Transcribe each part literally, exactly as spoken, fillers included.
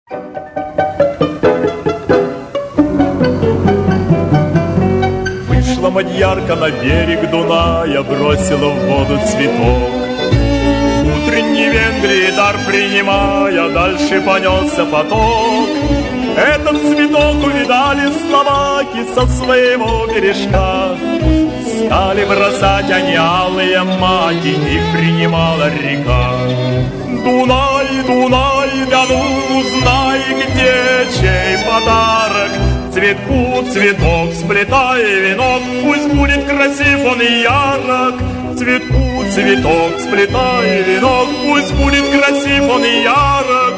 Вышла мадьярка на берег Дуная, бросила в воду цветок. Утренний Венгрии дар принимая, дальше понесся поток. Этот цветок увидали словаки со своего бережка. Стали бросать они алые маки, их принимала река. Дунай, Дунай, да ну узнай, где чей подарок. Цветку цветок, сплетай венок, пусть будет красив он и ярок. Цветку цветок, сплетай венок, пусть будет красив он и ярок.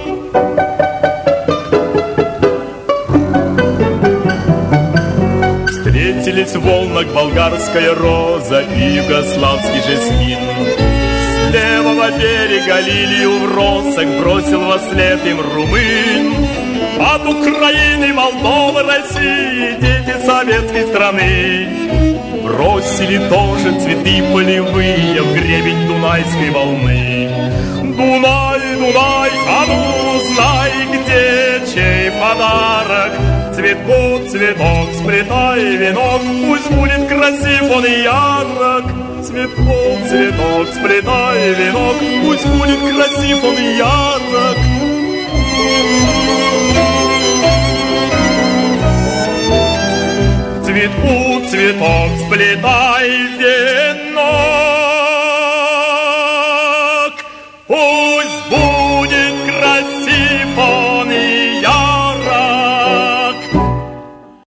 Встретились в волнах болгарская роза и югославский жасмин. С левого берега лилию в росах бросил во след им румын. От Украины, Молдовы, России дети советской страны бросили тоже цветы полевые в гребень Дунайской волны. Дунай, Дунай, а ну знай, где чей подарок. Цветку цветок, сплетай венок, пусть будет красив он и ярок. Цветку цветок, сплетай венок, пусть будет красив он и ярок. Цветку цветок, сплетай венок.